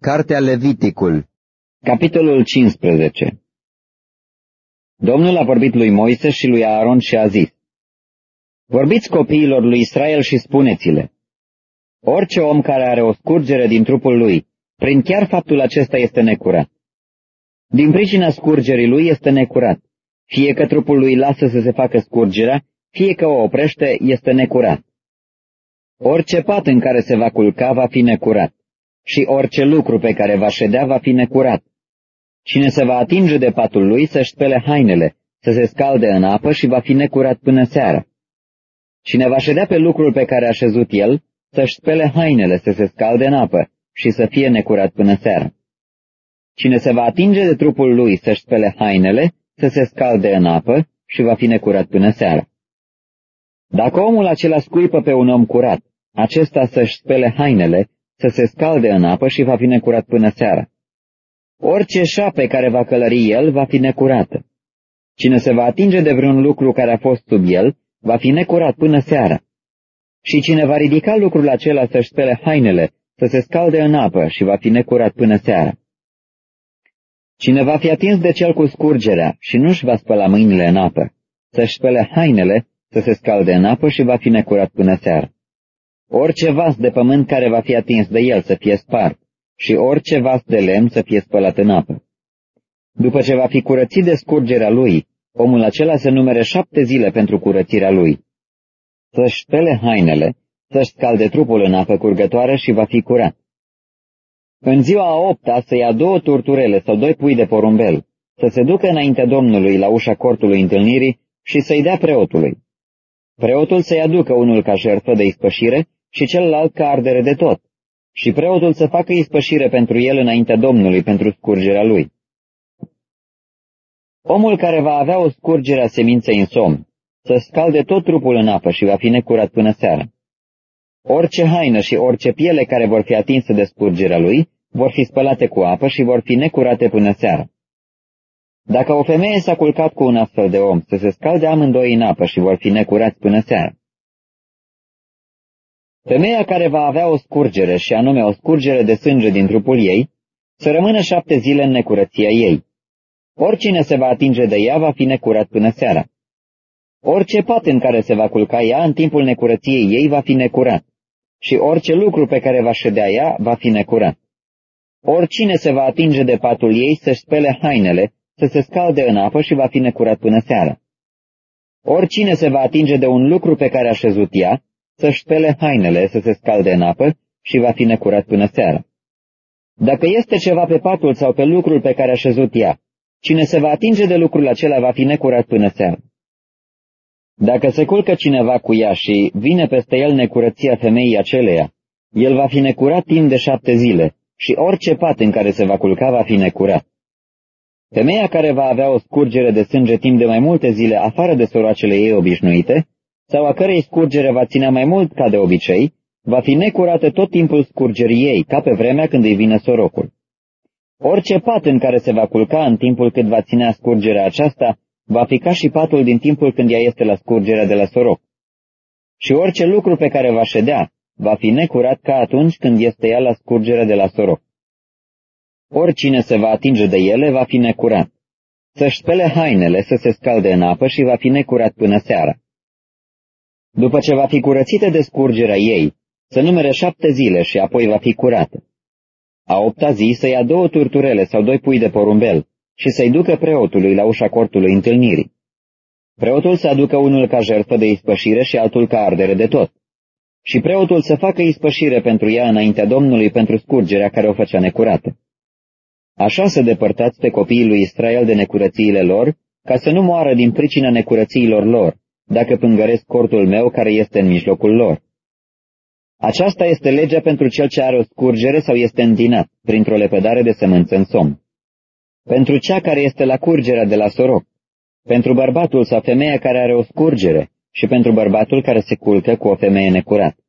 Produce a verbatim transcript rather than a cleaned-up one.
Cartea Leviticul, Capitolul cincisprezece. Domnul a vorbit lui Moise și lui Aaron și a zis: Vorbiți copiilor lui Israel și spuneți-le: Orice om care are o scurgere din trupul lui, prin chiar faptul acesta este necurat. Din pricina scurgerii lui este necurat. Fie că trupul lui lasă să se facă scurgerea, fie că o oprește, este necurat. Orice pat în care se va culca va fi necurat, și orice lucru pe care va ședea va fi necurat. Cine se va atinge de patul lui să-și spele hainele, să se scalde în apă și va fi necurat până seara. Cine va ședea pe lucrul pe care a șezut el, să-și spele hainele, să se scalde în apă și să fie necurat până seara. Cine se va atinge de trupul lui să-și spele hainele, să se scalde în apă și va fi necurat până seara. Dacă omul acela scuipă pe un om curat, acesta să-și spele hainele, să se scalde în apă și va fi necurat până seara. Orice șape care va călări el va fi necurată. Cine se va atinge de vreun lucru care a fost sub el, va fi necurat până seara. Și cine va ridica lucrul acela să-și spele hainele, să se scalde în apă și va fi necurat până seara. Cine va fi atins de cel cu scurgerea și nu-și va spăla mâinile în apă, să-și spele hainele, să se scalde în apă și va fi necurat până seara. Orice vas de pământ care va fi atins de el să fie spart și orice vas de lemn să fie spălat în apă. După ce va fi curățit de scurgerea lui, omul acela se numere șapte zile pentru curățirea lui. Să-și spele hainele, să-și scalde trupul în apă curgătoare și va fi curat. În ziua a opta să ia două turturele sau doi pui de porumbel, să se ducă înaintea Domnului la ușa cortului întâlnirii și să-i dea preotului. Preotul să-i aducă unul ca jertfă de ispășire și celălalt ca ardere de tot, și preotul să facă ispășire pentru el înaintea Domnului pentru scurgerea lui. Omul care va avea o scurgere a seminței în somn, să scalde tot trupul în apă și va fi necurat până seara. Orice haină și orice piele care vor fi atinse de scurgerea lui, vor fi spălate cu apă și vor fi necurate până seara. Dacă o femeie s-a culcat cu un astfel de om, să se scalde amândoi în apă și vor fi necurați până seara. Femeia care va avea o scurgere, și anume o scurgere de sânge din trupul ei, să rămână șapte zile în necurăția ei. Oricine se va atinge de ea va fi necurat până seara. Orice pat în care se va culca ea în timpul necurăției ei va fi necurat, și orice lucru pe care va ședea ea va fi necurat. Oricine se va atinge de patul ei să-și spele hainele, să se scalde în apă și va fi necurat până seara. Oricine se va atinge de un lucru pe care a șezut ea, să-și spele hainele, să se scalde în apă și va fi necurat până seara. Dacă este ceva pe patul sau pe lucrul pe care a șezut ea, cine se va atinge de lucrul acela va fi necurat până seara. Dacă se culcă cineva cu ea și vine peste el necurăția femeii aceleia, el va fi necurat timp de șapte zile și orice pat în care se va culca va fi necurat. Femeia care va avea o scurgere de sânge timp de mai multe zile afară de soroacele ei obișnuite, sau a cărei scurgere va ținea mai mult ca de obicei, va fi necurată tot timpul scurgerii ei, ca pe vremea când îi vine sorocul. Orice pat în care se va culca în timpul cât va ținea scurgerea aceasta, va fi ca și patul din timpul când ea este la scurgerea de la soroc. Și orice lucru pe care va ședea, va fi necurat ca atunci când este ea la scurgerea de la soroc. Oricine se va atinge de ele va fi necurat. Să-și spele hainele, să se scalde în apă și va fi necurat până seara. După ce va fi curățită de scurgerea ei, să numere șapte zile și apoi va fi curată. A opta zi să ia două turturele sau doi pui de porumbel și să-i ducă preotului la ușa cortului întâlnirii. Preotul să aducă unul ca jertfă de ispășire și altul ca ardere de tot. Și preotul să facă ispășire pentru ea înaintea Domnului pentru scurgerea care o făcea necurată. Așa să depărtați pe copiii lui Israel de necurățiile lor, ca să nu moară din pricina necurățiilor lor, dacă pângăresc cortul meu care este în mijlocul lor. Aceasta este legea pentru cel ce are o scurgere sau este întinat, printr-o lepădare de sămânță în somn. Pentru cea care este la curgerea de la soroc, pentru bărbatul sau femeia care are o scurgere și pentru bărbatul care se culcă cu o femeie necurată.